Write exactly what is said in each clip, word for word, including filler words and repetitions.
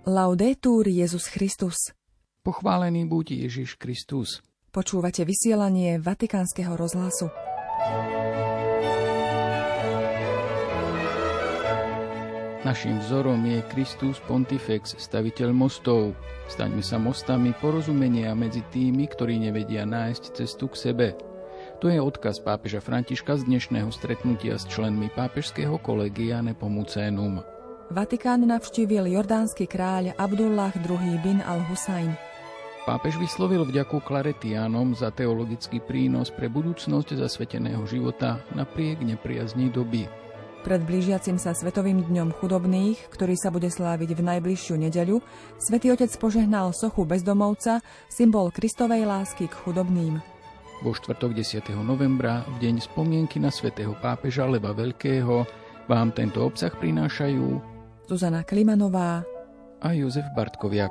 Laudetur Jesus Christus. Pochválený buď Ježiš Kristus. Počúvate vysielanie Vatikánskeho rozhlasu. Naším vzorom je Kristus Pontifex, staviteľ mostov. Staňme sa mostami porozumenia medzi tými, ktorí nevedia nájsť cestu k sebe. To je odkaz pápeža Františka z dnešného stretnutia s členmi pápežského kolegia Nepomucenum. Vatikán navštívil jordánsky kráľ Abdullah druhý. bin al-Husajn. Pápež vyslovil vďaku Claretiánom za teologický prínos pre budúcnosť zasveteného života napriek nepriazni doby. Pred blížiacim sa Svetovým dňom chudobných, ktorý sa bude sláviť v najbližšiu nedeľu, Svätý Otec požehnal sochu bezdomovca, symbol Kristovej lásky k chudobným. Vo štvrtok desiateho novembra, v deň spomienky na svätého pápeža Leva Veľkého, vám tento obsah prinášajú Zuzana Klimanová a Jozef Bartkoviak.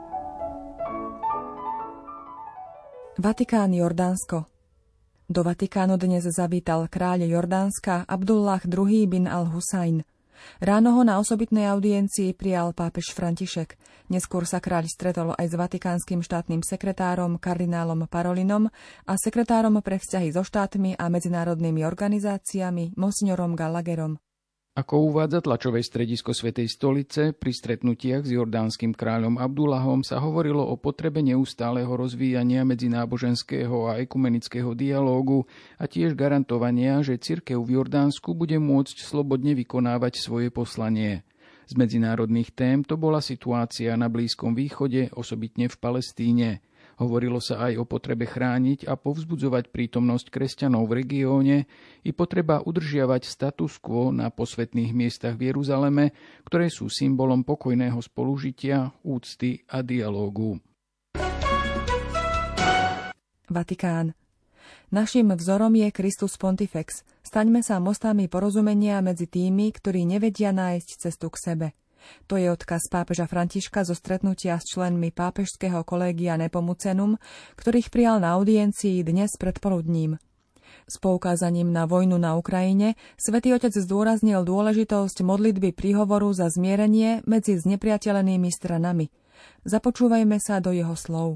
Vatikán, Jordánsko. Do Vatikánu dnes zavítal kráľ Jordánska Abdullah druhý. bin al-Husajn. Ráno ho na osobitnej audiencii prijal pápež František. Neskôr sa kráľ stretol aj s vatikánskym štátnym sekretárom kardinálom Parolinom a sekretárom pre vzťahy so štátmi a medzinárodnými organizáciami monsignorom Gallagherom. Ako uvádza tlačové stredisko Svätej stolice, pri stretnutiach s jordánskym kráľom Abdullahom sa hovorilo o potrebe neustáleho rozvíjania medzináboženského a ekumenického dialógu a tiež garantovania, že cirkev v Jordánsku bude môcť slobodne vykonávať svoje poslanie. Z medzinárodných tém to bola situácia na Blízkom východe, osobitne v Palestíne. Hovorilo sa aj o potrebe chrániť a povzbudzovať prítomnosť kresťanov v regióne i potreba udržiavať status quo na posvätných miestach v Jeruzaleme, ktoré sú symbolom pokojného spolužitia, úcty a dialógu. Vatikán. Naším vzorom je Kristus Pontifex. Staňme sa mostami porozumenia medzi tými, ktorí nevedia nájsť cestu k sebe. To je odkaz pápeža Františka zo stretnutia s členmi pápežského kolégia Nepomucenum, ktorých prijal na audiencii dnes predpoludním. S poukázaním na vojnu na Ukrajine Svätý Otec zdôraznil dôležitosť modlitby príhovoru za zmierenie medzi znepriateľenými stranami. Započúvajme sa do jeho slov.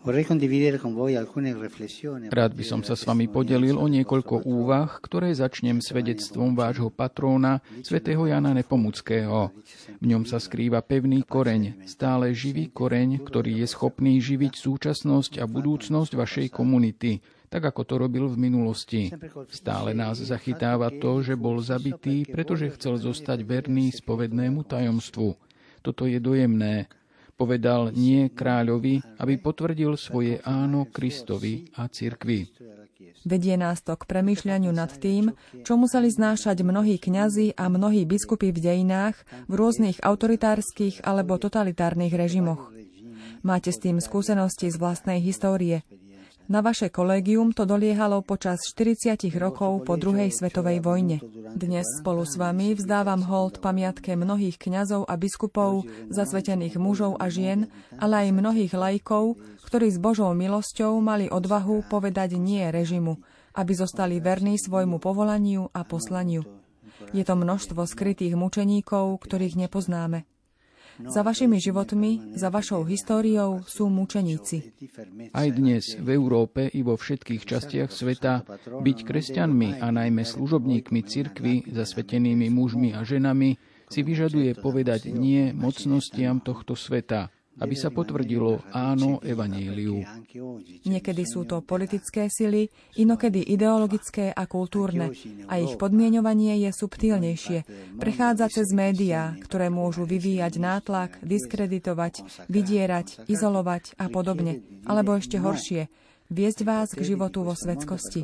Rád by som sa s vami podelil o niekoľko úvah, ktoré začnem svedectvom vášho patróna, svätého Jana Nepomuckého. V ňom sa skrýva pevný koreň, stále živý koreň, ktorý je schopný živiť súčasnosť a budúcnosť vašej komunity, tak ako to robil v minulosti. Stále nás zachytáva to, že bol zabitý, pretože chcel zostať verný spovednému tajomstvu. Toto je dojemné. Povedal nie kráľovi, aby potvrdil svoje áno Kristovi a cirkvi. Vedie nás to k premýšľaniu nad tým, čo museli znášať mnohí kňazi a mnohí biskupy v dejinách v rôznych autoritárskych alebo totalitárnych režimoch. Máte s tým skúsenosti z vlastnej histórie. Na vaše kolégium to doliehalo počas štyridsať rokov po druhej svetovej vojne. Dnes spolu s vami vzdávam hold pamiatke mnohých kňazov a biskupov, zasvetených mužov a žien, ale aj mnohých laikov, ktorí s Božou milosťou mali odvahu povedať nie režimu, aby zostali verní svojmu povolaniu a poslaniu. Je to množstvo skrytých mučeníkov, ktorých nepoznáme. Za vašimi životmi, za vašou históriou sú mučeníci. Aj dnes v Európe i vo všetkých častiach sveta byť kresťanmi a najmä služobníkmi cirkvi, zasvetenými mužmi a ženami, si vyžaduje povedať nie mocnostiam tohto sveta, aby sa potvrdilo áno evanjeliu. Niekedy sú to politické sily, inokedy ideologické a kultúrne, a ich podmieňovanie je subtilnejšie. Prechádza cez médiá, ktoré môžu vyvíjať nátlak, diskreditovať, vydierať, izolovať a podobne. Alebo ešte horšie, viesť vás k životu vo svetskosti.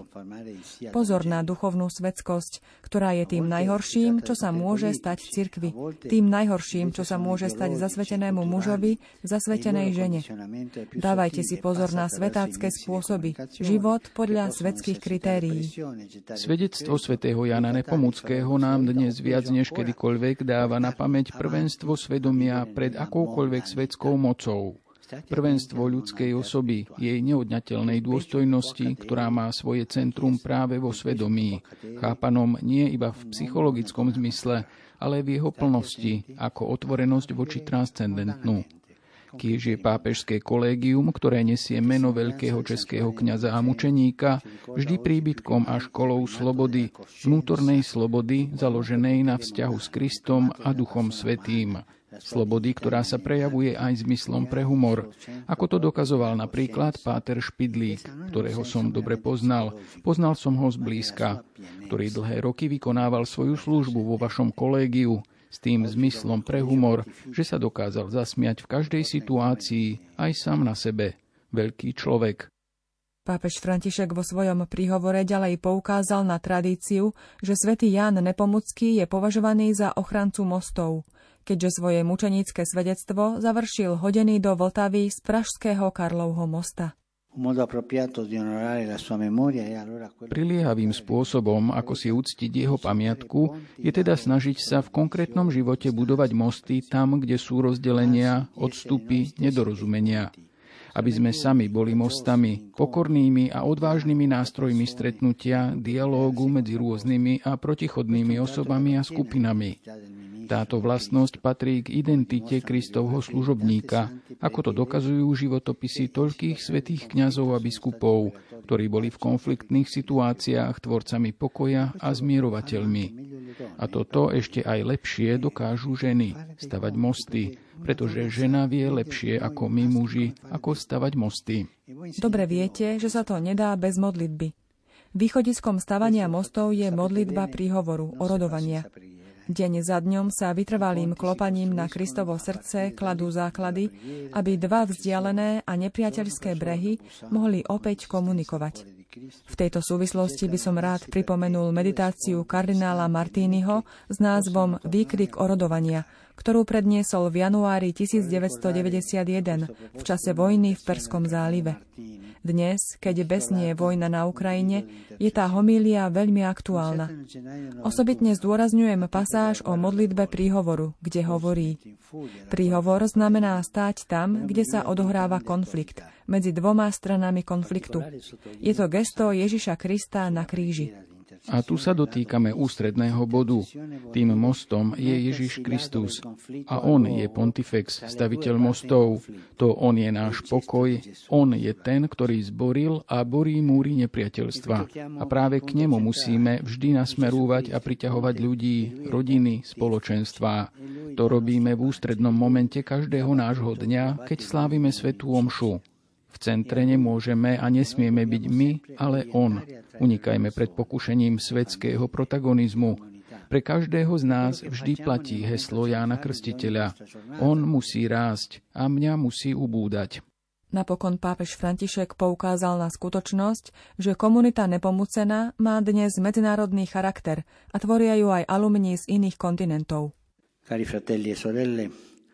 Pozor na duchovnú svetskosť, ktorá je tým najhorším, čo sa môže stať cirkvi. Tým najhorším, čo sa môže stať zasvetenému mužovi, zasvetenej žene. Dávajte si pozor na svetácké spôsoby. Život podľa svetských kritérií. Svedectvo svätého Jana Nepomuckého nám dnes viac než kedykoľvek dáva na pamäť prvenstvo svedomia pred akoukoľvek svetskou mocou. Prvenstvo ľudskej osoby, jej neodňateľnej dôstojnosti, ktorá má svoje centrum práve vo svedomí, chápanom nie iba v psychologickom zmysle, ale v jeho plnosti, ako otvorenosť voči transcendentnú. Kiež je pápežské kolégium, ktoré nesie meno veľkého českého kňaza a mučeníka, vždy príbytkom a školou slobody, vnútornej slobody, založenej na vzťahu s Kristom a Duchom Svätým. Slobody, ktorá sa prejavuje aj zmyslom pre humor, ako to dokazoval napríklad páter Špidlík, ktorého som dobre poznal. Poznal som ho zblízka, ktorý dlhé roky vykonával svoju službu vo vašom kolégiu, s tým zmyslom pre humor, že sa dokázal zasmiať v každej situácii, aj sám na sebe. Veľký človek. Pápež František vo svojom príhovore ďalej poukázal na tradíciu, že svätý Ján Nepomucký je považovaný za ochrancu mostov, keďže svoje mučenícke svedectvo završil hodený do Vltavy z pražského Karlovho mosta. Priliehavým spôsobom, ako si uctiť jeho pamiatku, je teda snažiť sa v konkrétnom živote budovať mosty tam, kde sú rozdelenia, odstupy, nedorozumenia. Aby sme sami boli mostami, pokornými a odvážnymi nástrojmi stretnutia, dialógu medzi rôznymi a protichodnými osobami a skupinami. Táto vlastnosť patrí k identite Kristovho služobníka, ako to dokazujú životopisy toľkých svätých kňazov a biskupov, ktorí boli v konfliktných situáciách tvorcami pokoja a zmierovateľmi. A toto ešte aj lepšie dokážu ženy, stavať mosty, pretože žena vie lepšie ako my muži, ako stavať mosty. Dobre viete, že sa to nedá bez modlitby. Východiskom stavania mostov je modlitba príhovoru, orodovania. Deň za dňom sa vytrvalým klopaním na Kristovo srdce kladú základy, aby dva vzdialené a nepriateľské brehy mohli opäť komunikovať. V tejto súvislosti by som rád pripomenul meditáciu kardinála Martiniho s názvom Výkrik orodovania, ktorú predniesol v januári tisícdeväťstodeväťdesiatjeden v čase vojny v Perskom zálive. Dnes, keď besnie vojna na Ukrajine, je tá homília veľmi aktuálna. Osobitne zdôrazňujem pasáž o modlitbe príhovoru, kde hovorí: príhovor znamená stáť tam, kde sa odohráva konflikt, medzi dvoma stranami konfliktu. Je to gesto Ježiša Krista na kríži. A tu sa dotýkame ústredného bodu. Tým mostom je Ježiš Kristus. A on je pontifex, staviteľ mostov. To on je náš pokoj. On je ten, ktorý zboril a borí múry nepriateľstva. A práve k nemu musíme vždy nasmerúvať a priťahovať ľudí, rodiny, spoločenstvá. To robíme v ústrednom momente každého nášho dňa, keď slávime svätú omšu. V centre nemôžeme a nesmieme byť my, ale on. Unikajme pred pokušením svetského protagonizmu. Pre každého z nás vždy platí heslo Jána Krstiteľa. On musí rásť a mňa musí ubúdať. Napokon pápež František poukázal na skutočnosť, že komunita Nepomucena má dnes medzinárodný charakter a tvoria ju aj alumni z iných kontinentov. Cari fratelli e sorelle,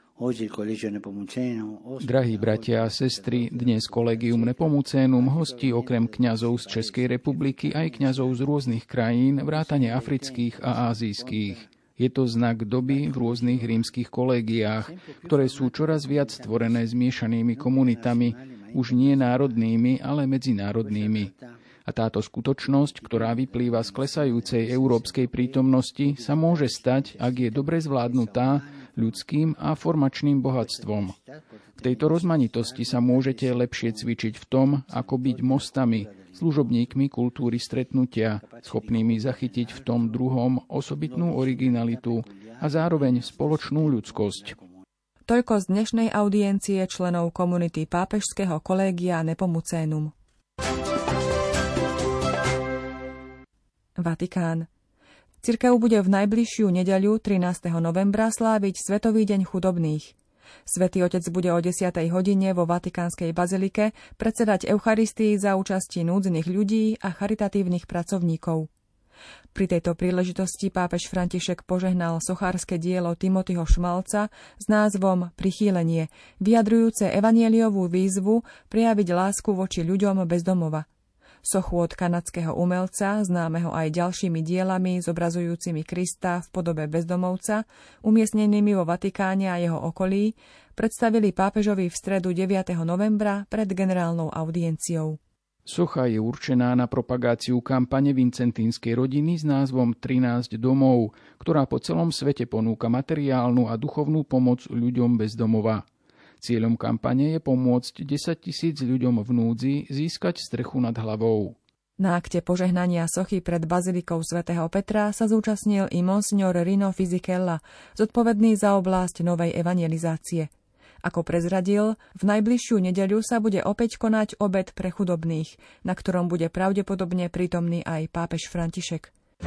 drahí bratia a sestry, dnes Collegium Nepomucenum hostí okrem kňazov z Českej republiky aj kňazov z rôznych krajín, vrátane afrických a ázijských. Je to znak doby v rôznych rímskych kolégiách, ktoré sú čoraz viac stvorené zmiešanými komunitami, už nie národnými, ale medzinárodnými. A táto skutočnosť, ktorá vyplýva z klesajúcej európskej prítomnosti, sa môže stať, ak je dobre zvládnutá, ľudským a formačným bohatstvom. V tejto rozmanitosti sa môžete lepšie cvičiť v tom, ako byť mostami, služobníkmi kultúry stretnutia, schopnými zachytiť v tom druhom osobitnú originalitu a zároveň spoločnú ľudskosť. Toľko z dnešnej audiencie členov komunity Pápežského kolégia Nepomucenum. Vatikán. Cirkev bude v najbližšiu nedeľu trinásteho novembra sláviť Svetový deň chudobných. Svätý Otec bude o desiatej hodine vo Vatikánskej bazilike predsedať Eucharistii za účasti núdznych ľudí a charitatívnych pracovníkov. Pri tejto príležitosti pápež František požehnal sochárske dielo Timothyho Šmalca s názvom Prichýlenie, vyjadrujúce evanjeliovú výzvu prejaviť lásku voči ľuďom bez domova. Sochu od kanadského umelca, známeho aj ďalšími dielami zobrazujúcimi Krista v podobe bezdomovca, umiestnenými vo Vatikáne a jeho okolí, predstavili pápežovi v stredu deviateho novembra pred generálnou audienciou. Socha je určená na propagáciu kampane vincentínskej rodiny s názvom trinásť domov, ktorá po celom svete ponúka materiálnu a duchovnú pomoc ľuďom bez domova. Cieľom kampane je pomôcť desaťtisíc ľuďom v núdzi získať strechu nad hlavou. Na akte požehnania sochy pred bazilikou svätého Petra sa zúčastnil i monsignor Rino Fisichella, zodpovedný za oblasť novej evangelizácie. Ako prezradil, v najbližšiu nedeľu sa bude opäť konať obed pre chudobných, na ktorom bude pravdepodobne prítomný aj pápež František.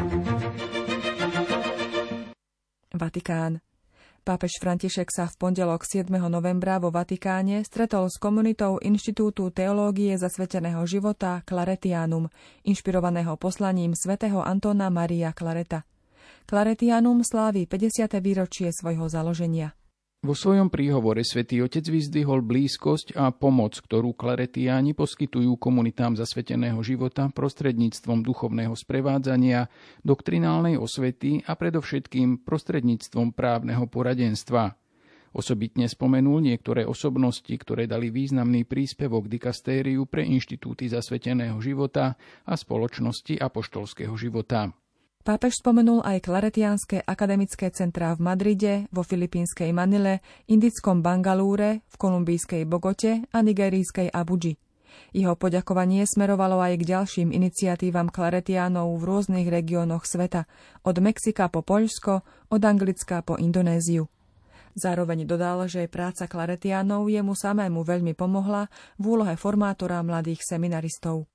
Vatikán. Pápež František sa v pondelok siedmeho novembra vo Vatikáne stretol s komunitou Inštitútu teológie zasveteného života Claretianum, inšpirovaného poslaním svätého Antóna Maria Clareta. Claretianum slávi pädesiate výročie svojho založenia. Vo svojom príhovore Svätý Otec vyzdvihol blízkosť a pomoc, ktorú klaretiáni poskytujú komunitám zasveteného života prostredníctvom duchovného sprevádzania, doktrinálnej osvety a predovšetkým prostredníctvom právneho poradenstva. Osobitne spomenul niektoré osobnosti, ktoré dali významný príspevok dikastériu pre inštitúty zasveteného života a spoločnosti apoštolského života. Pápež spomenul aj klaretiánske akademické centrá v Madride, vo filipínskej Manile, indickom Bangalúre, v kolumbijskej Bogote a nigerijskej Abudži. Jeho poďakovanie smerovalo aj k ďalším iniciatívam klaretiánov v rôznych regiónoch sveta, od Mexika po Poľsko, od Anglicka po Indonéziu. Zároveň dodal, že práca klaretiánov jemu samému veľmi pomohla v úlohe formátora mladých seminaristov.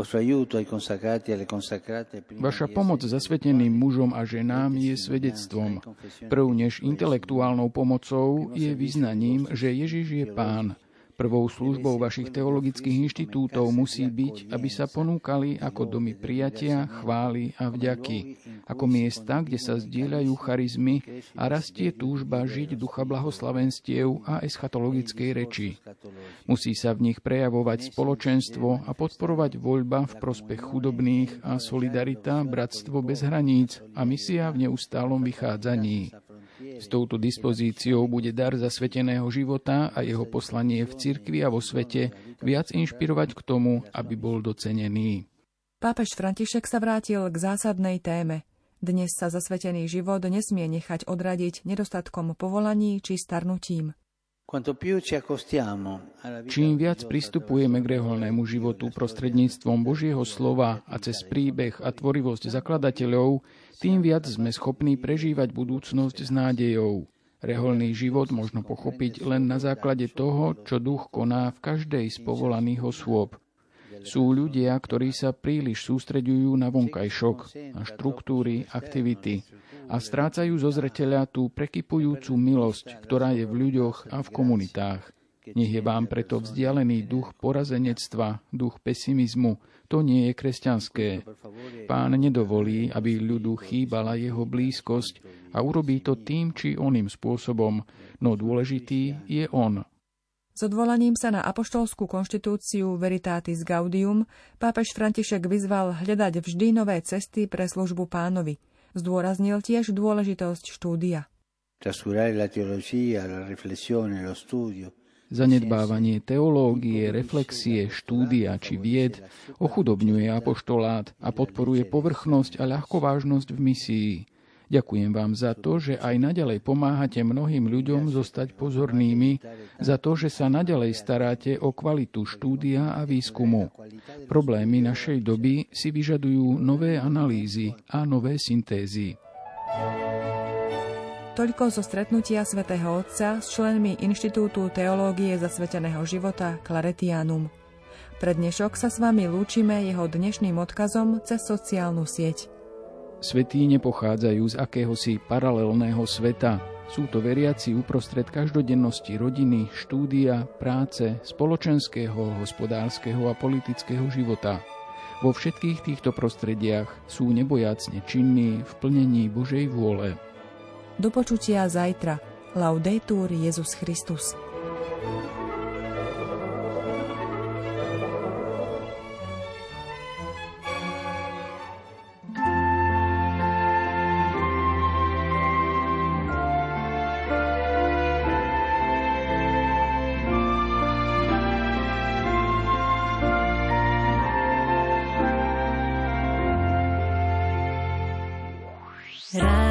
Vaša pomoc zasveteným mužom a ženám je svedectvom. Prv než intelektuálnou pomocou je vyznaním, že Ježiš je Pán. Prvou službou vašich teologických inštitútov musí byť, aby sa ponúkali ako domy prijatia, chvály a vďaky, ako miesta, kde sa zdieľajú charizmy a rastie túžba žiť ducha blahoslavenstiev a eschatologickej reči. Musí sa v nich prejavovať spoločenstvo a podporovať voľba v prospech chudobných a solidarita, bratstvo bez hraníc a misia v neustálom vychádzaní. S touto dispozíciou bude dar zasveteného života a jeho poslanie v cirkvi a vo svete viac inšpirovať k tomu, aby bol docenený. Pápež František sa vrátil k zásadnej téme. Dnes sa zasvetený život nesmie nechať odradiť nedostatkom povolaní či starnutím. Čím viac pristupujeme k reholnému životu prostredníctvom Božieho slova a cez príbeh a tvorivosť zakladateľov, tým viac sme schopní prežívať budúcnosť s nádejou. Reholný život možno pochopiť len na základe toho, čo duch koná v každej z povolaných osôb. Sú ľudia, ktorí sa príliš sústreďujú na vonkajšok, na štruktúry, aktivity a strácajú zo zreteľa tú prekypujúcu milosť, ktorá je v ľuďoch a v komunitách. Nech je vám preto vzdialený duch porazenectva, duch pesimizmu. To nie je kresťanské. Pán nedovolí, aby ľudu chýbala jeho blízkosť a urobí to tým či oným spôsobom, no dôležitý je on. S odvolaním sa na apoštolskú konštitúciu Veritatis Gaudium pápež František vyzval hľadať vždy nové cesty pre službu Pánovi. Zdôraznil tiež dôležitosť štúdia. Zanedbávanie teológie, reflexie, štúdia či vied ochudobňuje apoštolát a podporuje povrchnosť a ľahkovážnosť v misii. Ďakujem vám za to, že aj naďalej pomáhate mnohým ľuďom zostať pozornými, za to, že sa naďalej staráte o kvalitu štúdia a výskumu. Problémy našej doby si vyžadujú nové analýzy a nové syntézy. Toľko zo stretnutia svätého Otca s členmi Inštitútu teológie zasveteného života Claretianum. Pre dnešok sa s vami lúčime jeho dnešným odkazom cez sociálnu sieť. Svätí nepochádzajú z akéhosi paralelného sveta. Sú to veriaci uprostred každodennosti rodiny, štúdia, práce, spoločenského, hospodárskeho a politického života. Vo všetkých týchto prostrediach sú nebojacne činní v plnení Božej vôle. Do počutia zajtra. Laudetur Jesus Christus. Radio